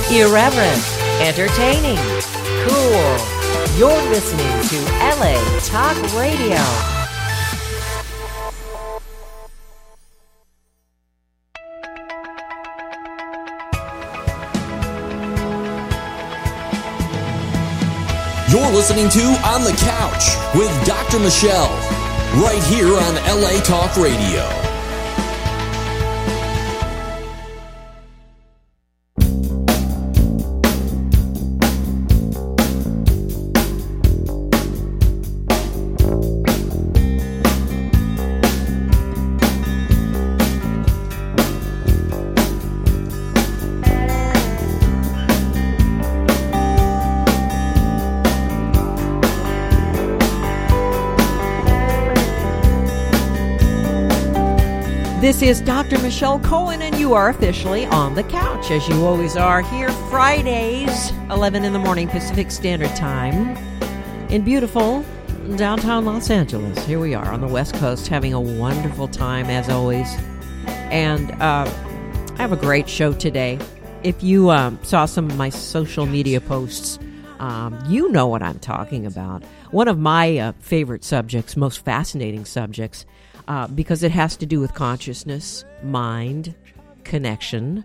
Irreverent, entertaining, cool. You're listening to LA Talk Radio. You're listening to On the Couch with Dr. Michelle, right here on LA Talk Radio. This is Dr. Michelle Cohen, and you are officially on the couch, as you always are, here Fridays, 11 in the morning Pacific Standard Time, in beautiful downtown Los Angeles. Here we are on the West Coast, having a wonderful time, as always. And I have a great show today. If you saw some of my social media posts, you know what I'm talking about. One of my favorite subjects, most fascinating subjects, because it has to do with consciousness, mind, connection,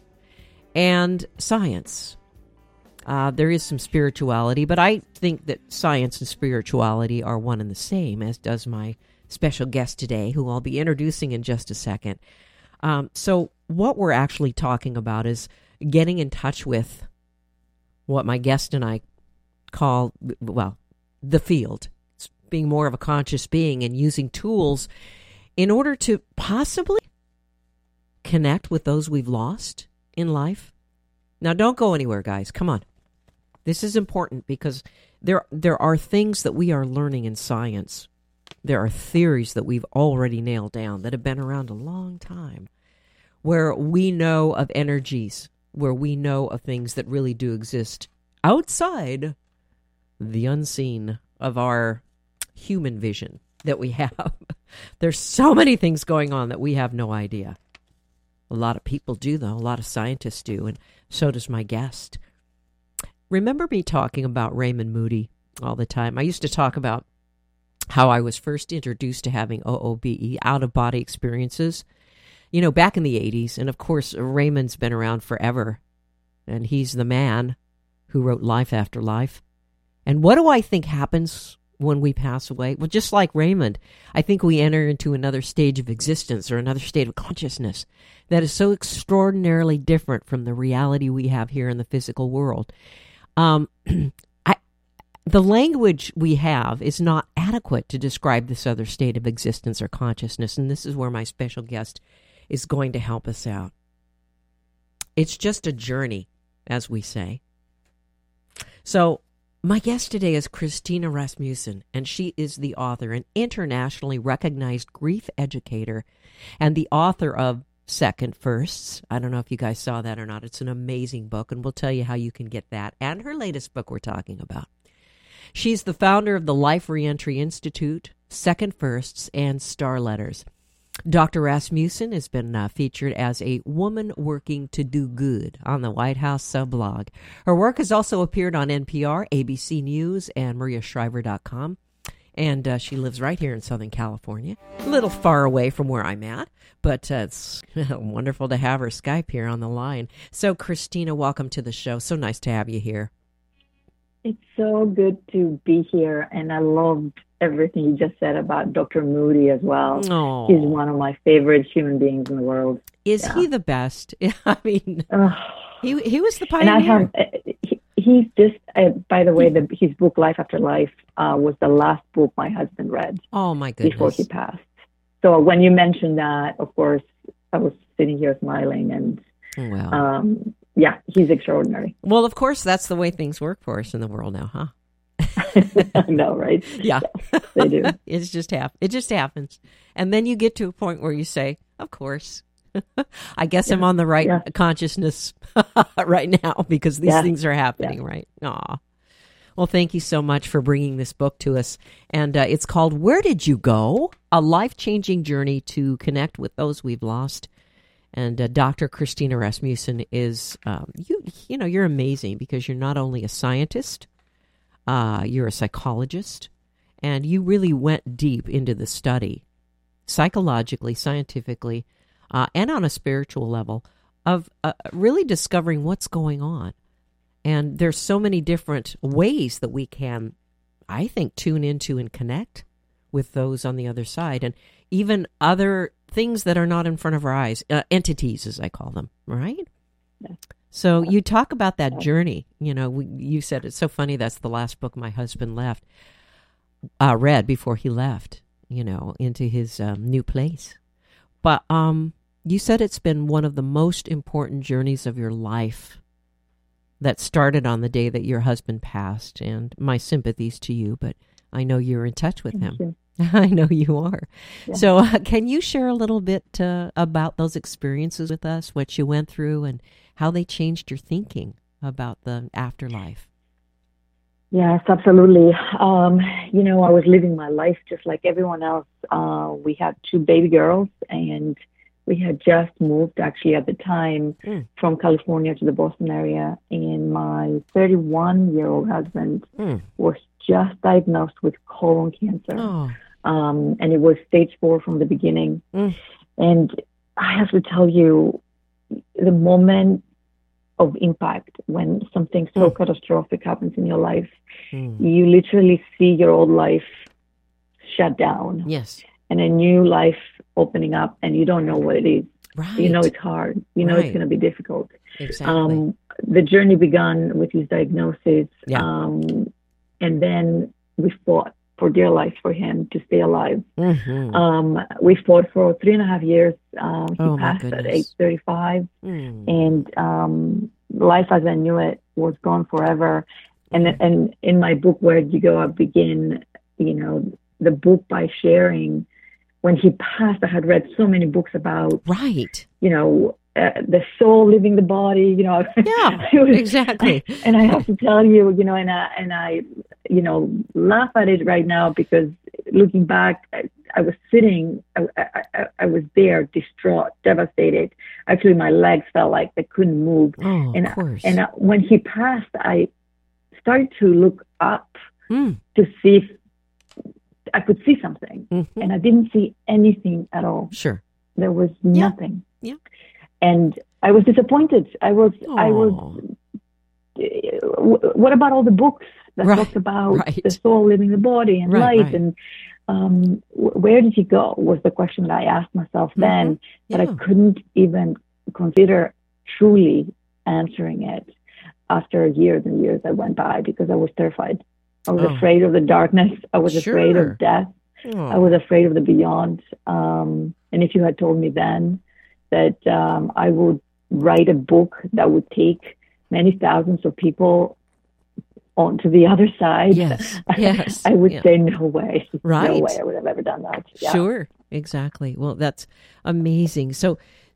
and science. There is some spirituality, but I think that science and spirituality are one and the same, as does my special guest today, who I'll be introducing in just a second. So what we're actually talking about is getting in touch with what my guest and I call, well, the field. Being more of a conscious being and using tools in order to possibly connect with those we've lost in life. Now, don't go anywhere, guys. Come on. This is important because there are things that we are learning in science. There are theories that we've already nailed down that have been around a long time, where we know of energies, where we know of things that really do exist outside the unseen of our human vision that we have. There's so many things going on that we have no idea. A lot of people do, though. A lot of scientists do, and so does my guest. Remember me talking about Raymond Moody all the time? I used to talk about how I was first introduced to having OOBE, out-of-body experiences, you know, back in the 80s. And, of course, Raymond's been around forever, and he's the man who wrote Life After Life. And what do I think happens when we pass away? Well, just like Raymond, I think we enter into another stage of existence or another state of consciousness that is so extraordinarily different from the reality we have here in the physical world. The language we have is not adequate to describe this other state of existence or consciousness, and this is where my special guest is going to help us out. It's just a journey, as we say. So, my guest today is Christina Rasmussen, and she is the author, an internationally recognized grief educator, and the author of Second Firsts. I don't know if you guys saw that or not. It's an amazing book, and we'll tell you how you can get that, and her latest book we're talking about. She's the founder of the Life Reentry Institute, Second Firsts, and Star Letters. Dr. Rasmussen has been featured as a woman working to do good on the White House subblog. Her work has also appeared on NPR, ABC News, and MariaShriver.com. And she lives right here in Southern California, a little far away from where I'm at, but it's wonderful to have her Skype here on the line. So, Christina, welcome to the show. So nice to have you here. It's so good to be here, and I loved everything you just said about Dr. Moody as well. Oh. He's one of my favorite human beings in the world. Is he the best? I mean, he was the pioneer. And I have, he's just, by the way, his book, Life After Life, was the last book my husband read. Oh, my goodness. Before he passed. So when you mentioned that, of course, I was sitting here smiling, and wow. Yeah, he's extraordinary. Well, of course, that's the way things work for us in the world now, huh? I know, right? Yeah. They do. It just happens. And then you get to a point where you say, of course. I guess I'm on the right consciousness right now because these things are happening, right? Aw. Well, thank you so much for bringing this book to us. And it's called Where Did You Go? A Life-Changing Journey to Connect with Those We've Lost. And Dr. Christina Rasmussen is, you're amazing because you're not only a scientist, you're a psychologist, and you really went deep into the study, psychologically, scientifically, and on a spiritual level, of really discovering what's going on. And there's so many different ways that we can, I think, tune into and connect with those on the other side, and even other things that are not in front of our eyes, entities, as I call them, right? Yeah. So you talk about that journey. You said it's so funny. That's the last book my husband read before he left, into his new place. But you said it's been one of the most important journeys of your life that started on the day that your husband passed. And my sympathies to you, but I know you're in touch with him. You. I know you are. Yeah. So can you share a little bit about those experiences with us, what you went through, and how they changed your thinking about the afterlife? Yes, absolutely. I was living my life just like everyone else. We had 2 baby girls, and we had just moved, actually, at the time from California to the Boston area. And my 31-year-old husband was just diagnosed with colon cancer. Oh. And it was stage 4 from the beginning. And I have to tell you, the moment of impact, when something so catastrophic happens in your life, you literally see your old life shut down. Yes. And a new life opening up, and you don't know what it is. Right. You know it's hard. You know it's going to be difficult. Exactly. The journey began with his diagnosis. Yeah. And then we fought for dear life for him to stay alive. Mm-hmm. We fought for 3.5 years. He passed at age 35. And life as I knew it was gone forever. And in my book, Where Did You Go?, I begin, the book by sharing when he passed. I had read so many books about, the soul leaving the body, Yeah, exactly. And I have to tell you, and I laugh at it right now, because looking back, I was sitting, I was there, distraught, devastated. Actually, my legs felt like they couldn't move. Oh, of course. When he passed, I started to look up to see if I could see something. And I didn't see anything at all. Sure. There was nothing. Yeah. And I was disappointed. I was, what about all the books that talked about the soul leaving the body and light? And where did he go was the question that I asked myself then, but I couldn't even consider truly answering it after years and years that went by, because I was terrified. I was afraid of the darkness. I was afraid of death. I was afraid of the beyond. And if you had told me then that I would write a book that would take many thousands of people onto the other side, I would say no way. Right. No way I would have ever done that. Yeah. Sure, exactly. Well, that's amazing. So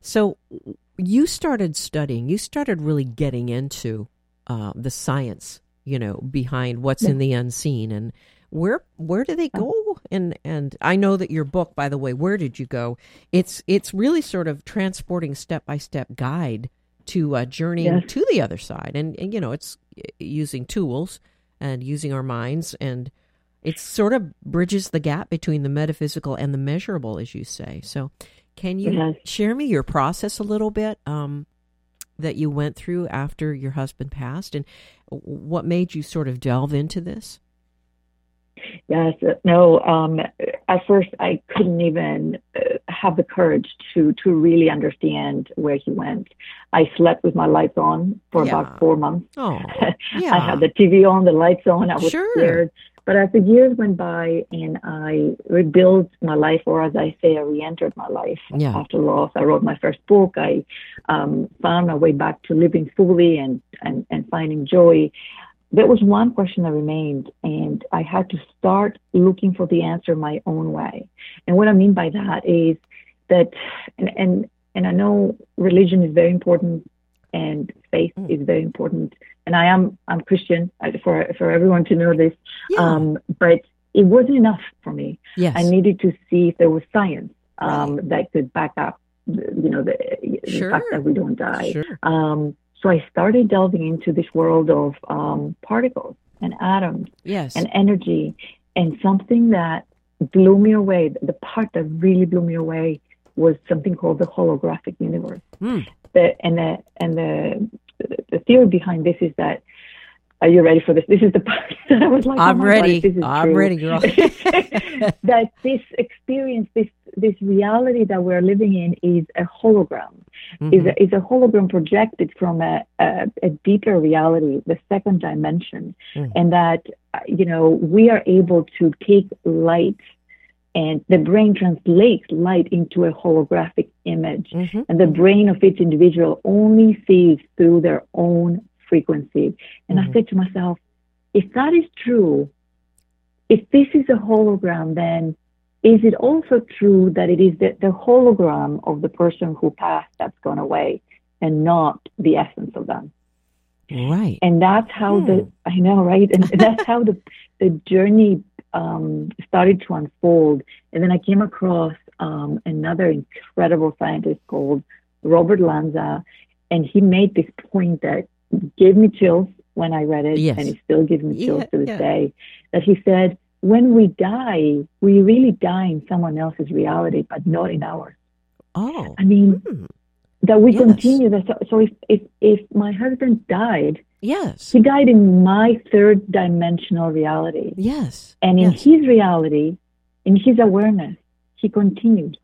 you started studying. You started really getting into the science, behind what's in the unseen, and where do they go? And I know that your book, by the way, Where Did You Go? It's really sort of transporting step-by-step guide to journeying to the other side, and it's using tools and using our minds, and it sort of bridges the gap between the metaphysical and the measurable, as you say. So, can you share me your process a little bit? That you went through after your husband passed, and what made you sort of delve into this? Yes, no. At first, I couldn't even have the courage to really understand where he went. I slept with my lights on for about 4 months. Oh, I had the TV on, the lights on. I was scared. But as the years went by and I rebuilt my life, or as I say, I re-entered my life after loss. I wrote my first book. I found my way back to living fully and finding joy. There was one question that remained, and I had to start looking for the answer my own way. And what I mean by that is that, and I know religion is very important and faith is very important. And I'm Christian, for everyone to know this. But it wasn't enough for me. Yes. I needed to see if there was science that could back up the fact that we don't die. Sure. So I started delving into this world of particles and atoms and energy, and something that blew me away, the part that really blew me away, was something called the holographic universe. The theory behind this is that, are you ready for this? This is the part that I was like, I'm ready. God, I'm ready, girl. That this experience, this reality that we're living in is a hologram. Is a hologram projected from a deeper reality, the second dimension, and that we are able to take light, and the brain translates light into a holographic image, and the brain of each individual only sees through their own frequency. And I said to myself, if that is true, if this is a hologram, then is it also true that it is the hologram of the person who passed that's gone away, and not the essence of them? Right. And that's how I know, right? And that's how the journey started to unfold. And then I came across another incredible scientist called Robert Lanza, and he made this point that gave me chills when I read it, and it still gives me chills to this day, that he said, when we die, we really die in someone else's reality, but not in ours. Oh. I mean, that we continue that. So if my husband died, he died in my third dimensional reality. Yes. And in his reality, in his awareness, he continued.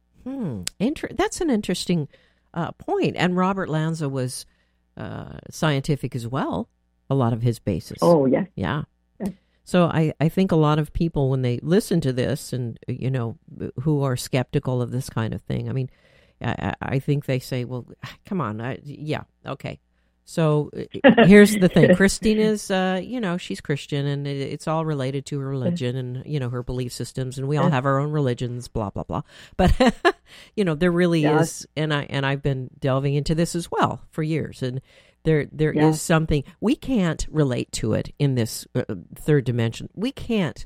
That's an interesting point. And Robert Lanza was scientific as well, a lot of his basis. Oh, yes. Yeah. So I think a lot of people, when they listen to this and, who are skeptical of this kind of thing, I mean, I think they say, well, come on. Okay. So here's the thing. Christine is, she's Christian, and it's all related to her religion and, her belief systems, and we all have our own religions, blah, blah, blah. But, there really is, and I've been delving into this as well for years, and there is something, we can't relate to it in this third dimension. We can't,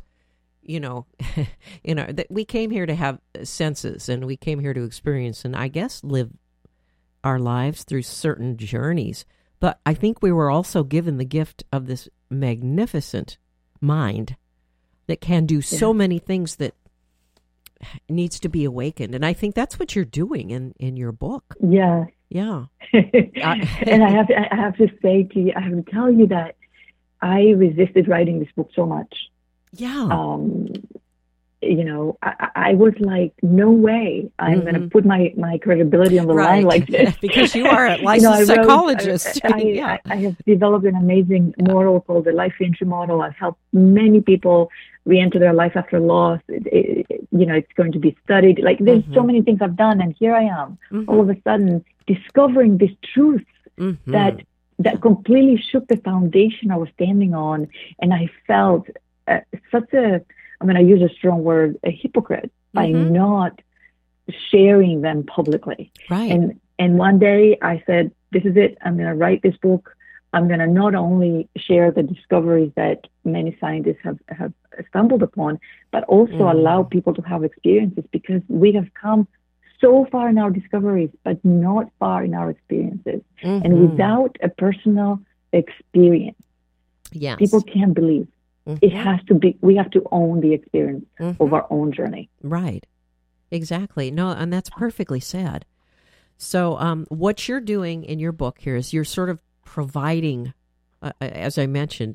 we came here to have senses, and we came here to experience, and I guess live our lives through certain journeys. But I think we were also given the gift of this magnificent mind that can do so many things that needs to be awakened. And I think that's what you're doing in your book. Yeah. Yeah. And I have to say to you, I have to tell you that I resisted writing this book so much. Yeah. I was like, no way. I'm going to put my credibility on the line like this. Because you are a licensed psychologist. I have developed an amazing model called the life reentry model. I've helped many people re-enter their life after loss. It's going to be studied. Like, there's so many things I've done, and here I am, all of a sudden, discovering this truth that completely shook the foundation I was standing on, and I felt such a, I'm going to use a strong word, a hypocrite by not sharing them publicly. Right. And one day I said, this is it. I'm going to write this book. I'm going to not only share the discoveries that many scientists have stumbled upon, but also allow people to have experiences, because we have come so far in our discoveries, but not far in our experiences. And without a personal experience, people can't believe. It has to be, we have to own the experience of our own journey. Right. Exactly. No, and that's perfectly said. So what you're doing in your book here is you're sort of providing, as I mentioned,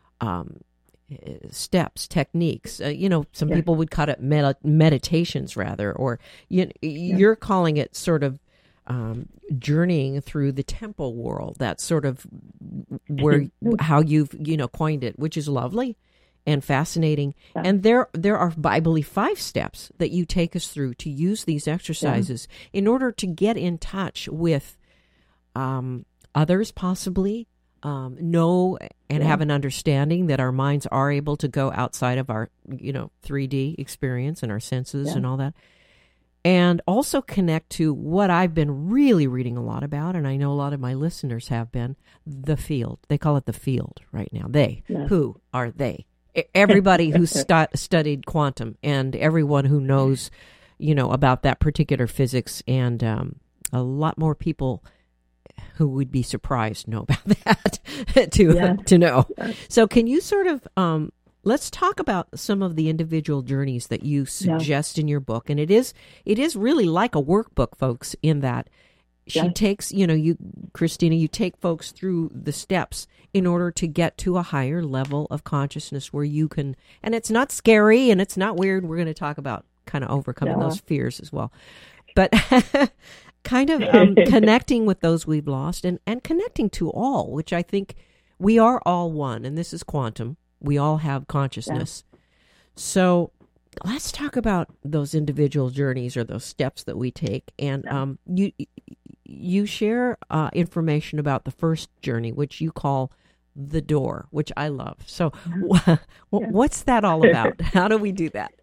steps, techniques. Some people would call it meditations rather, or you're calling it sort of journeying through the temple world. That's sort of where how you've coined it, which is lovely and fascinating. Yeah. And there are, I believe, 5 steps that you take us through to use these exercises in order to get in touch with others, possibly know and have an understanding that our minds are able to go outside of our 3D experience and our senses and all that. And also connect to what I've been really reading a lot about, and I know a lot of my listeners have been, the field. They call it the field right now. They. Yes. Who are they? Everybody who's studied quantum, and everyone who knows, about that particular physics, and a lot more people who would be surprised know about that to know. Yes. So can you sort of, let's talk about some of the individual journeys that you suggest in your book. And it is really like a workbook, folks, in that she takes, Christina, you take folks through the steps in order to get to a higher level of consciousness where you can, and it's not scary and it's not weird. We're going to talk about kind of overcoming those fears as well. But kind of connecting with those we've lost and connecting to all, which I think we are all one. And this is quantum. We all have consciousness. Yeah. So let's talk about those individual journeys or those steps that we take. And you share information about the first journey, which you call the door, which I love. So what's that all about? How do we do that?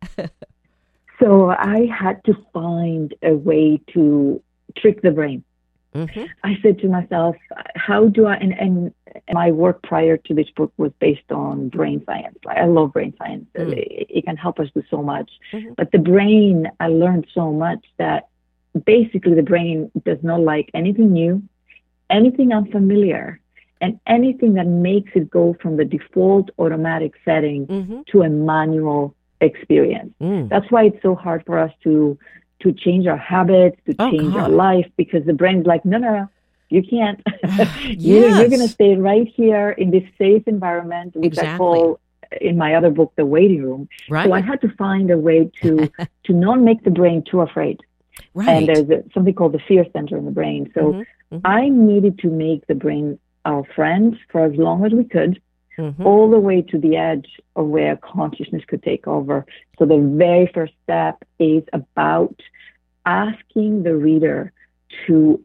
So I had to find a way to trick the brain. Mm-hmm. I said to myself, how do I, and my work prior to this book was based on brain science. Like, I love brain science. Mm-hmm. It can help us do so much. Mm-hmm. But the brain, I learned so much that basically the brain does not like anything new, anything unfamiliar, and anything that makes it go from the default automatic setting to a manual experience. That's why it's so hard for us to change our habits, to change our life, because the brain's like, no, you can't. You're going to stay right here in this safe environment, which I call in my other book, the waiting room. Right. So I had to find a way to not make the brain too afraid. Right. And there's something called the fear center in the brain. So I needed to make the brain our friend for as long as we could, all the way to the edge of where consciousness could take over. So the very first step is about asking the reader to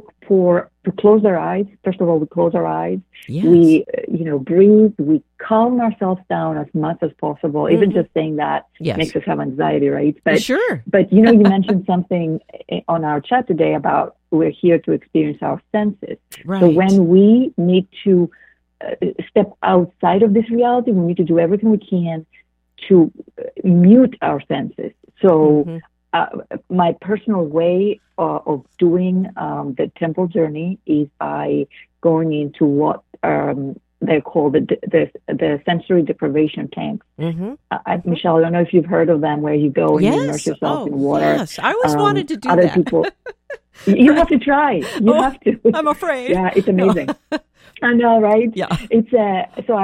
close their eyes. First of all, we close our eyes. Yes. We, breathe. We calm ourselves down as much as possible. Even just saying that makes us have anxiety, right? But sure. But you mentioned something on our chat today about we're here to experience our senses. Right. So when we need to step outside of this reality, we need to do everything we can to mute our senses. So my personal way of doing the temple journey is by going into what they call the sensory deprivation tanks. Michelle, I don't know if you've heard of them, where you go and you immerse yourself in water. Yes, I always wanted to do other that. People, you have to try. You have to. I'm afraid. Yeah, it's amazing. I know, right? Yeah. It's so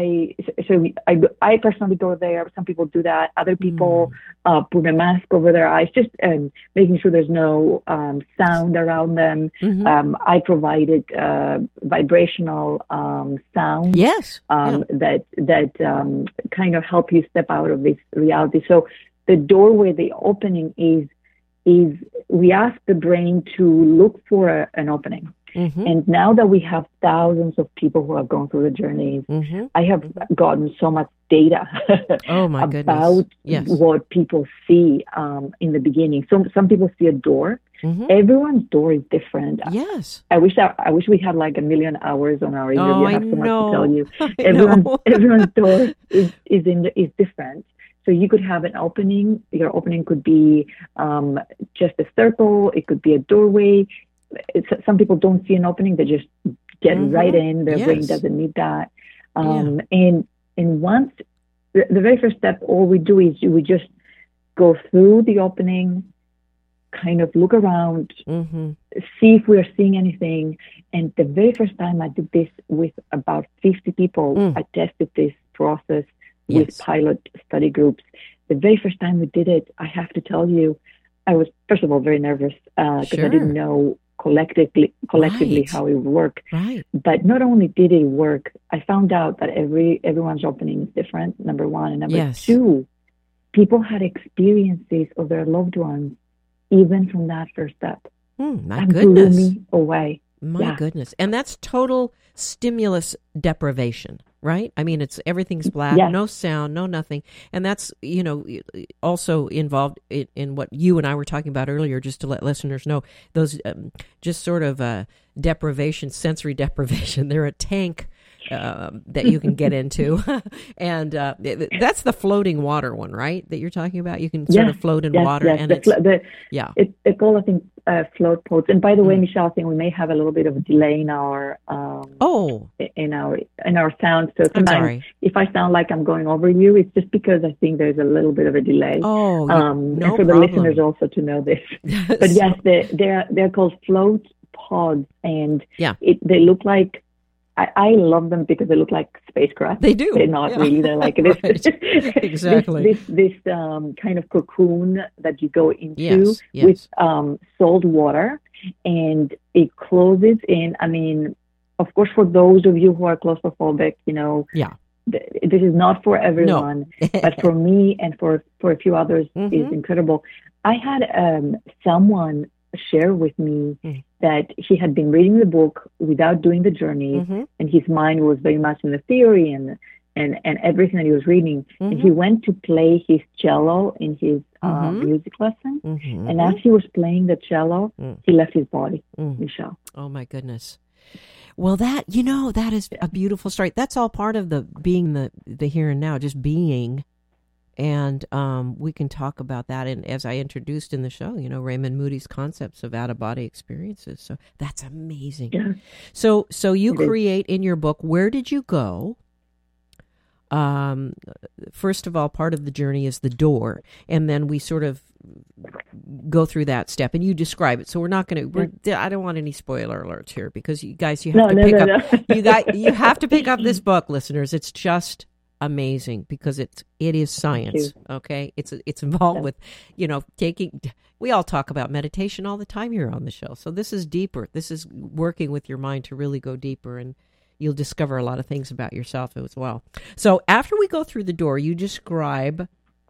I personally go there. Some people do that. Other people put a mask over their eyes, just making sure there's no sound around them. I provided vibrational sound. Yes. That kind of help you step out of this reality. So the doorway, the opening is we ask the brain to look for an opening. And now that we have thousands of people who have gone through the journeys, I have gotten so much data about what people see in the beginning. So some people see a door. Everyone's door is different. Yes. I wish we had like 1 million hours on our interview. I have so much to tell you. Everyone's door is different. So you could have an opening. Your opening could be just a circle. It could be a doorway. Some people don't see an opening; they just get right in. Their brain doesn't need that. And once the very first step, all we do is we just go through the opening, kind of look around, see if we're seeing anything. And the very first time I did this with about 50 people, I tested this process with pilot study groups. The very first time we did it, I have to tell you, I was first of all very nervous because I didn't know collectively how it would work. Right. But not only did it work, I found out that everyone's opening is different, number one. And number two, people had experiences of their loved ones even from that first step. My goodness. Blew me away. My goodness. And that's total stimulus deprivation, right? I mean, everything's black, no sound, no nothing. And that's, also involved in what you and I were talking about earlier, just to let listeners know, those just sort of deprivation, sensory deprivation. They're a tank that you can get into. And that's the floating water one, right? That you're talking about? You can sort of float in water. Yes. And it's all, I think, float pods. And by the way, Michelle, I think we may have a little bit of a delay in our in our sound. So sometimes if I sound like I'm going over you, it's just because I think there's a little bit of a delay. No and for the listeners also to know this. But yes, they're called float pods, and they look like, I love them because they look like spacecraft. They do. They're not really. They're like this. Exactly. This kind of cocoon that you go into with salt water, and it closes in. I mean, of course, for those of you who are claustrophobic, this is not for everyone, but for me and for a few others, is incredible. I had someone share with me that he had been reading the book without doing the journey, and his mind was very much in the theory and everything that he was reading. And he went to play his cello in his music lesson, and as he was playing the cello, he left his body, Michelle. Oh my goodness. Well, that is a beautiful story. That's all part of the being the here and now, just being. And we can talk about that. And as I introduced in the show, Raymond Moody's concepts of out-of-body experiences. So that's amazing. Yeah. So you create in your book, where did you go? First of all, part of the journey is the door. And then we sort of go through that step and you describe it. So we're not going to, I don't want any spoiler alerts here because you guys, you have to pick up, you have to pick up this book, listeners. It's just amazing because it is science. Okay. It's involved with, we all talk about meditation all the time here on the show. So this is deeper. This is working with your mind to really go deeper, and you'll discover a lot of things about yourself as well. So after we go through the door, you describe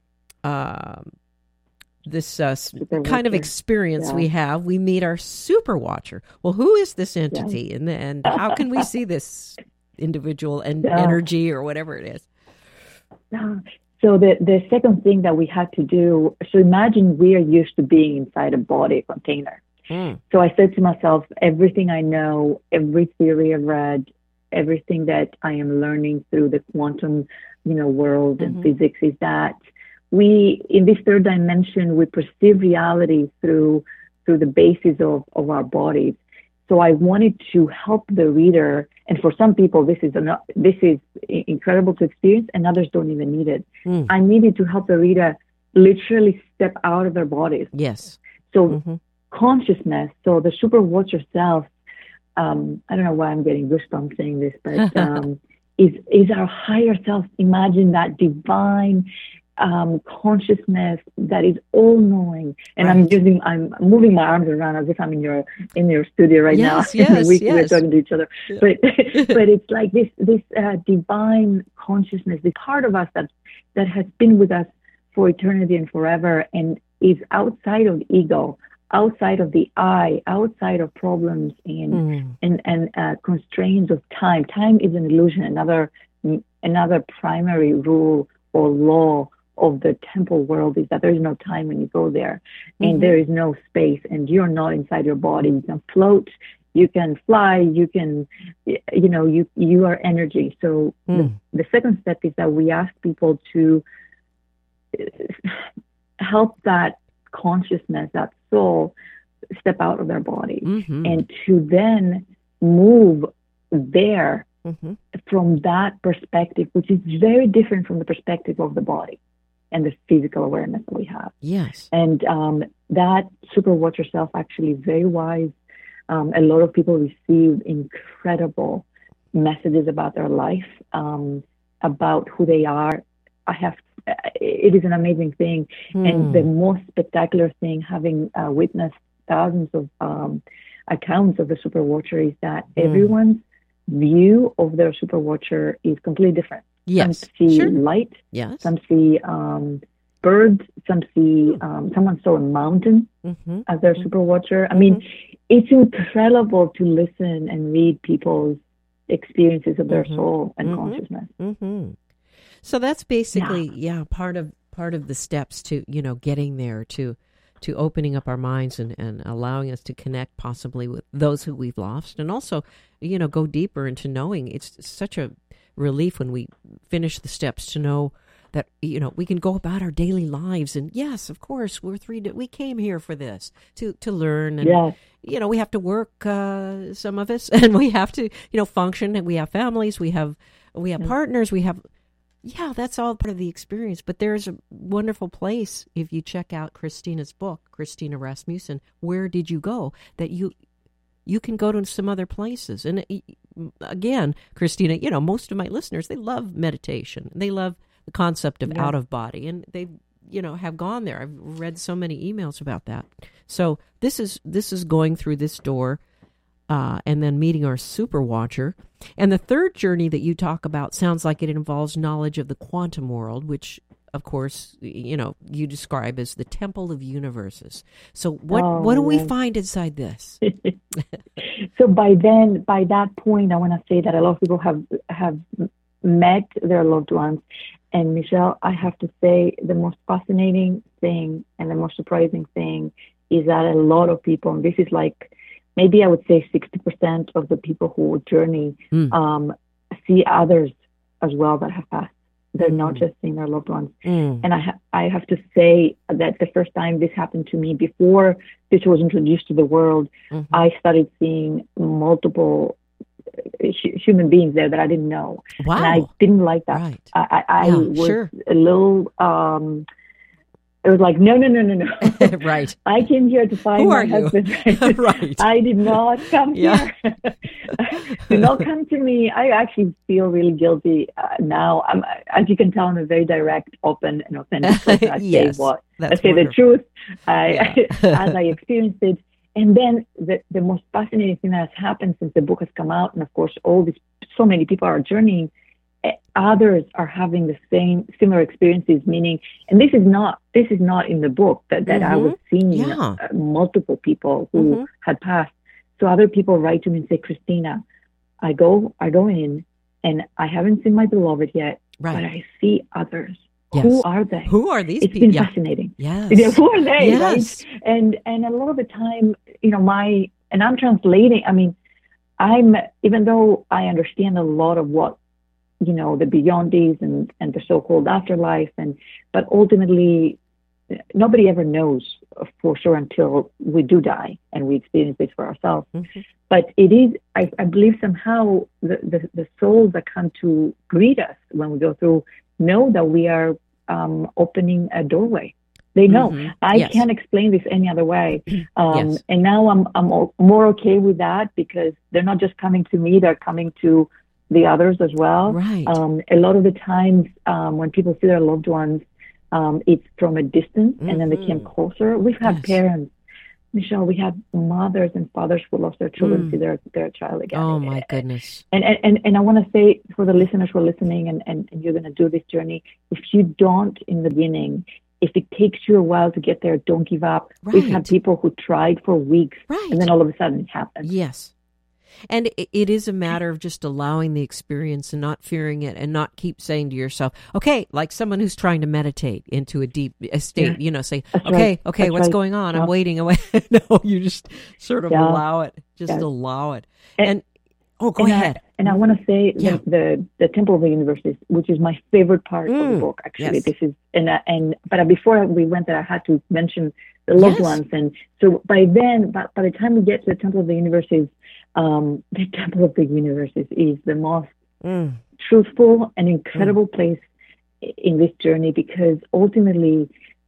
this kind of experience we have. We meet our super watcher. Well, who is this entity, and how can we see this individual and energy or whatever it is? So the second thing that we had to do, so imagine we are used to being inside a body container. So I said to myself, everything I know, every theory I've read, everything that I am learning through the quantum, world and physics is that we, in this third dimension, we perceive reality through the basis of our bodies. So I wanted to help the reader, and for some people this is incredible to experience, and others don't even need it. I needed to help the reader literally step out of their bodies. Yes. So consciousness, so the super watcher self, I don't know why I'm getting goosebumps saying this, but is our higher self. Imagine that divine consciousness that is all knowing. And I'm moving my arms around as if I'm in your studio right now. We're talking to each other. Yeah. But it's like this divine consciousness, the part of us that has been with us for eternity and forever, and is outside of ego, outside of the I, outside of problems and constraints of time. Time is an illusion. Another primary rule or law of the temple world is that there is no time when you go there, and there is no space, and you're not inside your body. You can float, you can fly, you can, you are energy. So the second step is that we ask people to help that consciousness, that soul, step out of their body, and to then move there from that perspective, which is very different from the perspective of the body and the physical awareness that we have. Yes. And that super watcher self actually is very wise. A lot of people receive incredible messages about their life, about who they are. It is an amazing thing. And the most spectacular thing, having witnessed thousands of accounts of the super watcher, is that everyone's view of their super watcher is completely different. Yes. Some see light. Yes. Some see birds. Some see someone saw a mountain as their super watcher. I mean, it's incredible to listen and read people's experiences of their soul and consciousness. So that's basically part of the steps to getting there, to to opening up our minds and allowing us to connect possibly with those who we've lost, and also, go deeper into knowing. It's such a relief when we finish the steps to know that, we can go about our daily lives. And yes, of course, we came here for this, to learn. And, yes. We have to work, some of us, and we have to, function, and we have families, we have partners, that's all part of the experience. But there's a wonderful place, if you check out Christina's book, Christina Rasmussen, Where Did You Go?, that you can go to some other places. And again, Christina, most of my listeners, they love meditation. They love the concept of out of body, and they, have gone there. I've read so many emails about that. So this is going through this door, and then meeting our super watcher. And the third journey that you talk about sounds like it involves knowledge of the quantum world, which, of course, you describe as the temple of universes. So what do we find inside this? So by that point, I want to say that a lot of people have met their loved ones. And Michelle, I have to say the most fascinating thing and the most surprising thing is that a lot of people, and this is like, maybe I would say 60% of the people who journey see others as well that have passed. They're not just seeing their loved ones. And I have to say that the first time this happened to me, before this was introduced to the world, I started seeing multiple human beings there that I didn't know. Wow. And I didn't like that. Right. I was a little... it was like, no. Right. I came here to find my husband. Right. I did not come here. Do not come to me. I actually feel really guilty now. As you can tell, I'm a very direct, open, and authentic person. I say the truth as I experienced it. And then the most fascinating thing that has happened since the book has come out, and of course, so many people are journeying. Others are having the similar experiences, meaning, and this is not in the book that I was seeing multiple people who had passed. So other people write to me and say, Christina, I go in and I haven't seen my beloved yet, but I see others. Yes. Who are they? Who are these people? It's been fascinating. Yes. Who are they? Yes. Right? And a lot of the time, I'm translating. I mean, even though I understand a lot of what, the beyond days and the so-called afterlife, but ultimately nobody ever knows for sure until we do die and we experience this for ourselves. But it is, I believe somehow the souls that come to greet us when we go through know that we are opening a doorway. They know. I can't explain this any other way. And now I'm more okay with that, because they're not just coming to me, they're coming to the others as well. Right. A lot of the times when people see their loved ones, it's from a distance, and then they came closer. We've had parents, Michelle, we have mothers and fathers who lost their children, see their child again. Oh my goodness. And I want to say for the listeners who are listening and you're going to do this journey, if you don't in the beginning, if it takes you a while to get there, don't give up. Right. We've had people who tried for weeks, and then all of a sudden it happens. Yes. And it is a matter of just allowing the experience and not fearing it, and not keep saying to yourself, okay, like someone who's trying to meditate into a deep state, say, okay, what's going on? I'm waiting away. No, you just sort of allow it. Just allow it. And go ahead. And I want to say the Temple of the Universes, which is my favorite part of the book, actually. Yes. This is, but before we went there, I had to mention the loved ones. And so by the time we get to the Temple of the Universes, the Temple of the Universes is the most truthful and incredible place in this journey, because ultimately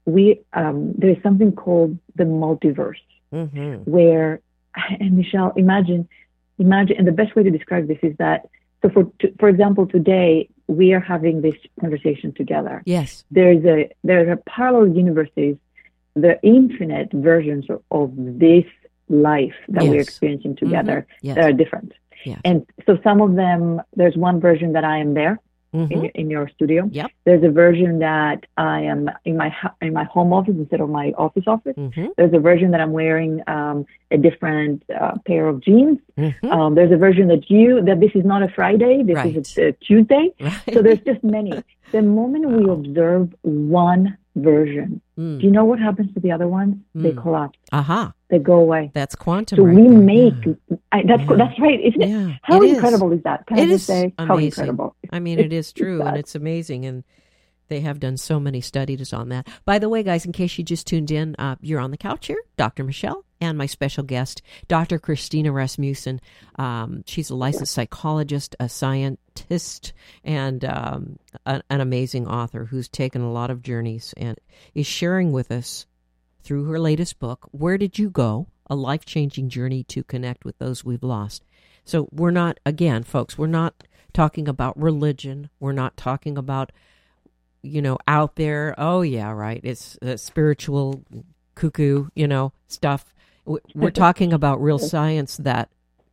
there is something called the multiverse, where, and Michelle, imagine, and the best way to describe this is that, so for example, today we are having this conversation together. Yes. There's a parallel universes, the infinite versions of this life that we're experiencing together that are different. Yes. And so some of them, there's one version that I am there, in your studio. Yep. There's a version that I am in my home office instead of my office. There's a version that I'm wearing a different pair of jeans. There's a version that this is not a Friday, this is a Tuesday. So there's just many. The moment we observe one version, do you know what happens to the other ones? They collapse. They go away. That's quantum. So we make that's right, isn't it? How incredible is that? Can I just say how incredible? I mean, it is true, and it's amazing, and they have done so many studies on that. By the way, guys, in case you just tuned in, you're on the couch here, Dr. Michelle, and my special guest, Dr. Christina Rasmussen. She's a licensed psychologist, a scientist, and an amazing author who's taken a lot of journeys and is sharing with us through her latest book, Where Did You Go? A Life-Changing Journey to Connect with Those We've Lost. So we're not, again, folks, we're not talking about religion. We're not talking about, out there, it's spiritual cuckoo, stuff. We're talking about real science that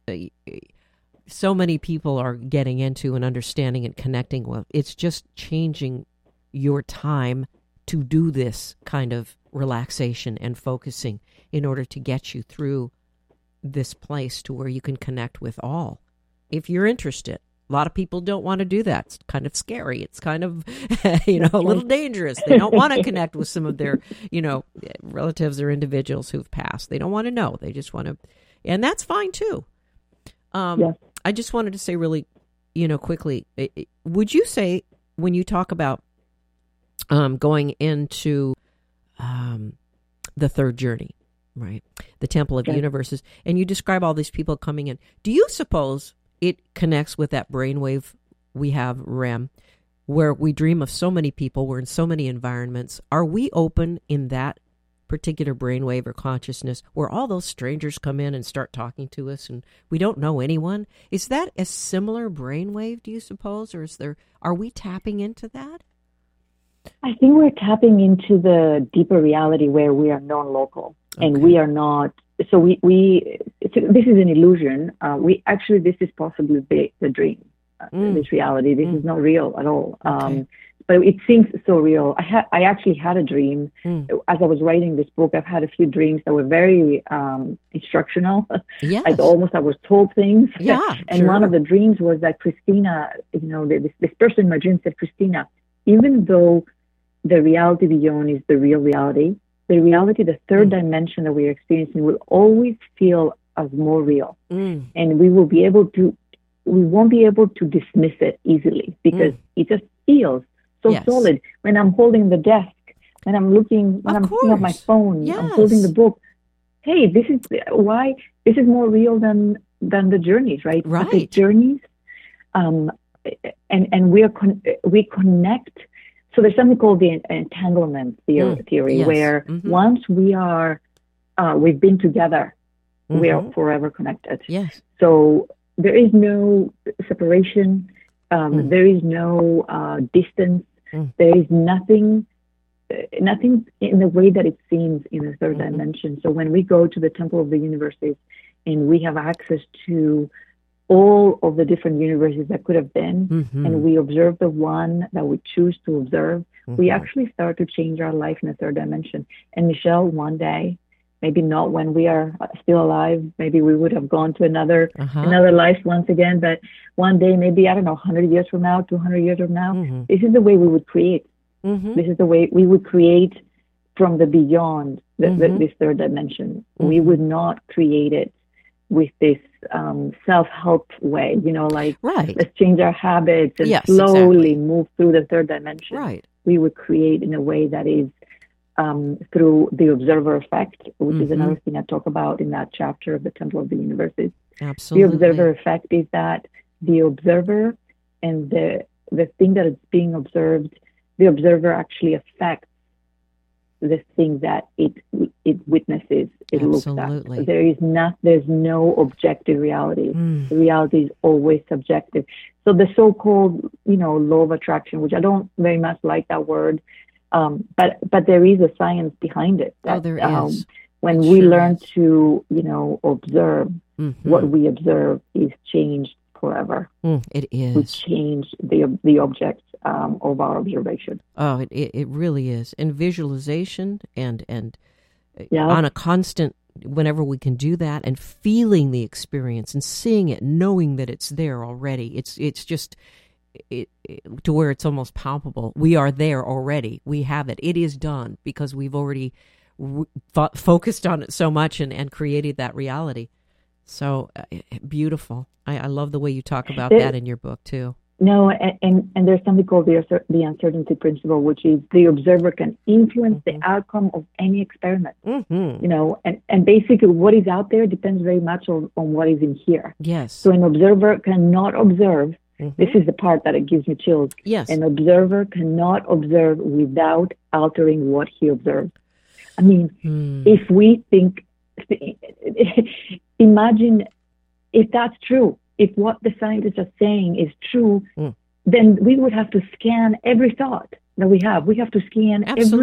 so many people are getting into and understanding and connecting with. It's just changing your time to do this kind of relaxation and focusing in order to get you through this place to where you can connect with all. If you're interested, a lot of people don't want to do that. It's kind of scary. It's kind of, a little dangerous. They don't want to connect with some of their, relatives or individuals who've passed. They don't want to know. They just want to, and that's fine too. I just wanted to say really, quickly, would you say when you talk about going into the third journey, right, the Temple of Universes, and you describe all these people coming in, do you suppose it connects with that brainwave we have, REM, where we dream of so many people, we're in so many environments? Are we open in that particular brainwave or consciousness where all those strangers come in and start talking to us and we don't know anyone? Is that a similar brainwave, do you suppose, or are we tapping into that? I think we're tapping into the deeper reality where we are non-local and we are not. So this is an illusion. This is possibly the dream, this reality. This is not real at all. But it seems so real. I actually had a dream. As I was writing this book, I've had a few dreams that were very instructional. Yes. I was told things. And one of the dreams was that Christina, this person in my dream said, Christina, even though the reality beyond is the real reality, the third dimension that we're experiencing will always feel as more real. And we won't be able to dismiss it easily because it just feels so solid. When I'm holding the desk, when I'm looking at my phone, I'm holding the book. Hey, this is more real than the journeys, right? Right. The journeys, and we connect. So there's something called the entanglement theory, where once we've been together, we are forever connected. Yes. So there is no separation. There is no distance. There is nothing in the way that it seems in the third dimension. So when we go to the Temple of the Universes and we have access to all of the different universes that could have been, and we observe the one that we choose to observe, we actually start to change our life in the third dimension. And Michelle, one day, maybe not when we are still alive, maybe we would have gone to another life once again, but one day, maybe, 100 years from now, 200 years from now, this is the way we would create. This is the way we would create from the beyond, this third dimension. We would not create it with this self-help way, let's change our habits and slowly move through the third dimension. Right. We would create in a way that is through the observer effect, which is another thing I talk about in that chapter of the Temple of the Universes. Absolutely. The observer effect is that the observer and the thing that is being observed, the observer actually affects the thing that it witnesses, it looks at. There's no objective reality. The reality is always subjective. So the so-called, law of attraction, which I don't very much like that word, but there is a science behind it. That, there is. When we learn to, observe, what we observe is changed forever. It is. We change the objects of our observation. Oh, it really is. And visualization and on a constant, whenever we can do that, and feeling the experience and seeing it, knowing that it's there already. It's just to where it's almost palpable. We are there already. We have it. It is done because we've already focused on it so much and created that reality. So beautiful. I love the way you talk about that in your book too. No, and there's something called the uncertainty principle, which is the observer can influence the outcome of any experiment. You know, and basically what is out there depends very much on what is in here. Yes. So an observer cannot observe. This is the part that it gives me chills. Yes. An observer cannot observe without altering what he observes. I mean, if we think, imagine if that's true. If what the scientists are saying is true, then we would have to scan every thought that we have. We have to scan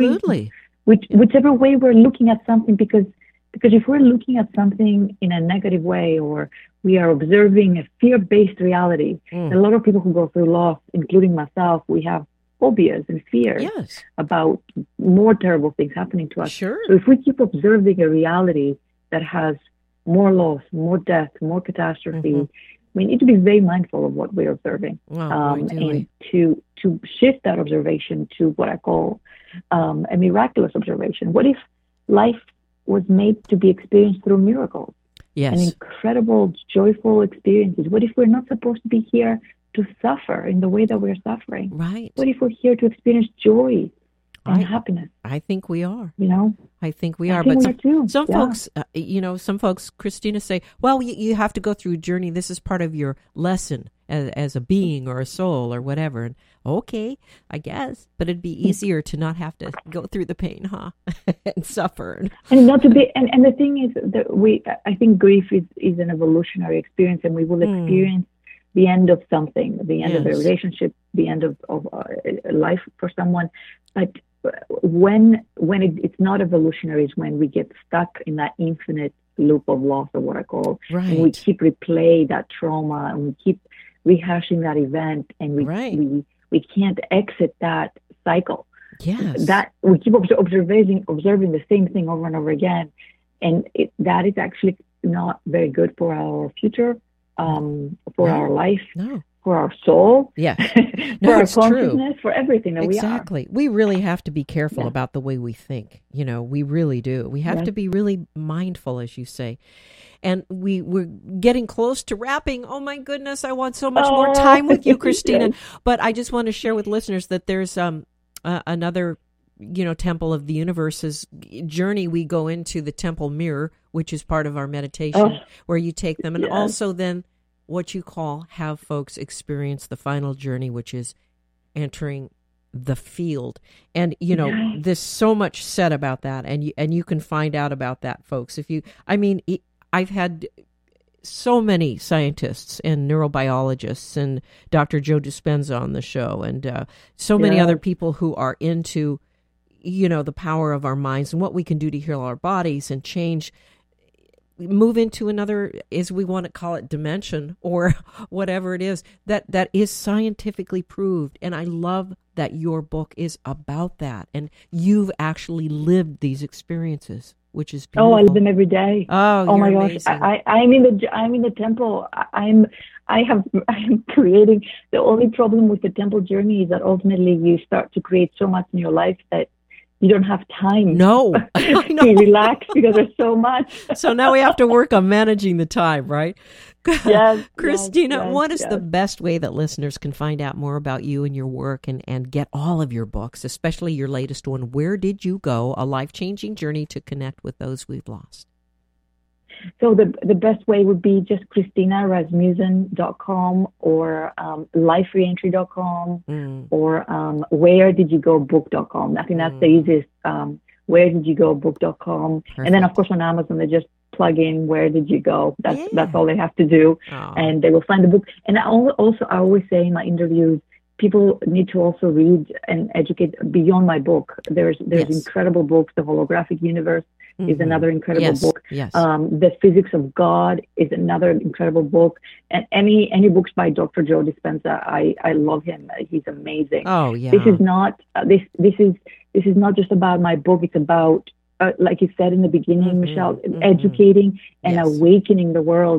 whichever way we're looking at something, because if we're looking at something in a negative way, or we are observing a fear-based reality, a lot of people who go through loss, including myself, we have phobias and fears about more terrible things happening to us. Sure. So if we keep observing a reality that has more loss, more death, more catastrophe, we need to be very mindful of what we're observing, and to shift that observation to what I call a miraculous observation. What if life was made to be experienced through miracles? Yes. And incredible, joyful experiences. What if we're not supposed to be here to suffer in the way that we're suffering? Right. What if we're here to experience joy and happiness? I think we are. You know? I think we are. But some folks, some folks, Christina, say, well, you have to go through a journey. This is part of your lesson as a being or a soul or whatever. And okay, I guess. But it'd be easier to not have to go through the pain, huh? And suffer. And not to be, and the thing is that I think grief is an evolutionary experience, and we will experience the end of something, the end of a relationship, the end of life for someone. But when it's not evolutionary is when we get stuck in that infinite loop of loss, or what I call, and we keep replay that trauma, and we keep rehashing that event, and we can't exit that cycle. Yes. That we keep observing the same thing over and over again, and that is actually not very good for our future, for our life. No. For our soul, for our consciousness, for everything that we are. Exactly. We really have to be careful about the way we think. You know, we really do. We have to be really mindful, as you say. And we're getting close to wrapping. Oh, my goodness. I want so much more time with you, Christina. But I just want to share with listeners that there's another, Temple of the Universe's journey. We go into the temple mirror, which is part of our meditation, where you take them. And also then what you call have folks experience the final journey, which is entering the field. And, there's so much said about that. And you can find out about that, folks. I've had so many scientists and neurobiologists and Dr. Joe Dispenza on the show, and so many other people who are into, the power of our minds and what we can do to heal our bodies and move into another, as we want to call it, dimension, or whatever it is, that is scientifically proved. And I love that your book is about that. And you've actually lived these experiences, which is beautiful. Oh, I live them every day. Oh my gosh. I'm in the temple. I am creating. The only problem with the temple journey is that ultimately you start to create so much in your life that you don't have time to relax because there's so much. So now we have to work on managing the time, right? Yes. Christina, what is the best way that listeners can find out more about you and your work and get all of your books, especially your latest one, Where Did You Go? A Life-Changing Journey to Connect with Those We've Lost? So the best way would be just ChristinaRasmussen.com or LifeReentry.com or WhereDidYouGoBook.com. I think that's the easiest. WhereDidYouGoBook.com. And then, of course, on Amazon, they just plug in Where Did You Go? That's all they have to do. And they will find the book. And I always say in my interviews, people need to also read and educate beyond my book. There's incredible books, The Holographic Universe, is another incredible book. Yes. The Physics of God is another incredible book. And any books by Dr. Joe Dispenza, I love him. He's amazing. Oh yeah. This is not this is not just about my book. It's about like you said in the beginning, Michelle, educating and awakening the world.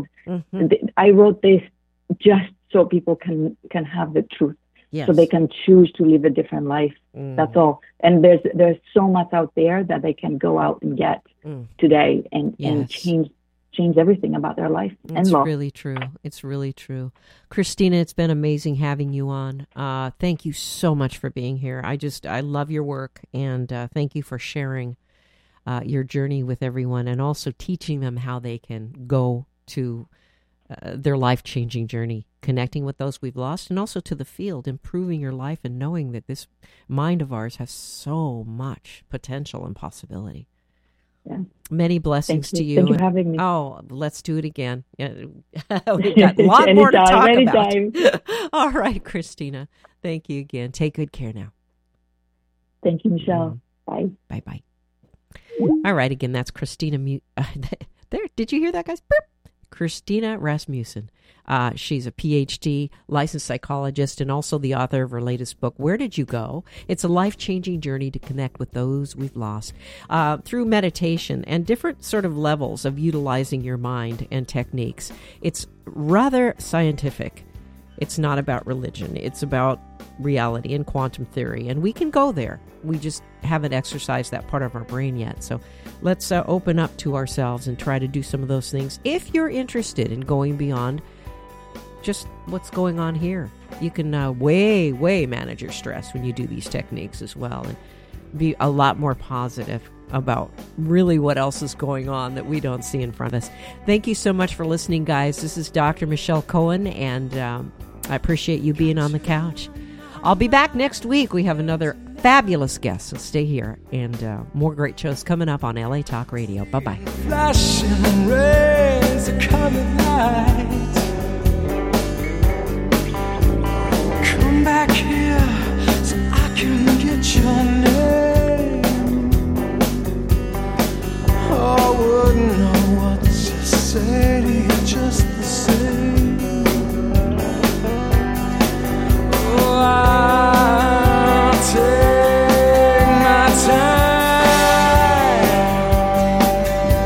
I wrote this just so people can have the truth. Yes. So they can choose to live a different life. That's all. And there's so much out there that they can go out and get today and change everything about their life and law. It's really true. It's really true. Christina, it's been amazing having you on. Thank you so much for being here. I love your work, and thank you for sharing your journey with everyone and also teaching them how they can go to their life-changing journey, connecting with those we've lost, and also to the field, improving your life and knowing that this mind of ours has so much potential and possibility. Yeah. Many blessings to you. Thank you for having me. Oh, let's do it again. We've got a lot more to talk about. All right, Christina. Thank you again. Take good care now. Thank you, Michelle. Bye. Bye-bye. All right, again, that's Christina. There, did you hear that, guys? Burp. Christina Rasmussen. She's a PhD, licensed psychologist, and also the author of her latest book, Where Did You Go? It's a life-changing journey to connect with those we've lost through meditation and different sort of levels of utilizing your mind and techniques. It's rather scientific. It's not about religion. It's about reality and quantum theory, and we can go there. We just haven't exercised that part of our brain yet. So let's open up to ourselves and try to do some of those things. If you're interested in going beyond just what's going on here, you can way manage your stress when you do these techniques as well, and be a lot more positive about really what else is going on that we don't see in front of us. Thank you so much for listening, guys. This is Dr. Michelle Cohen, and I appreciate you being on the couch. I'll be back next week. We have another fabulous guest, so stay here. And more great shows coming up on LA Talk Radio. Bye-bye. Flashing rays of colored light. Come back here.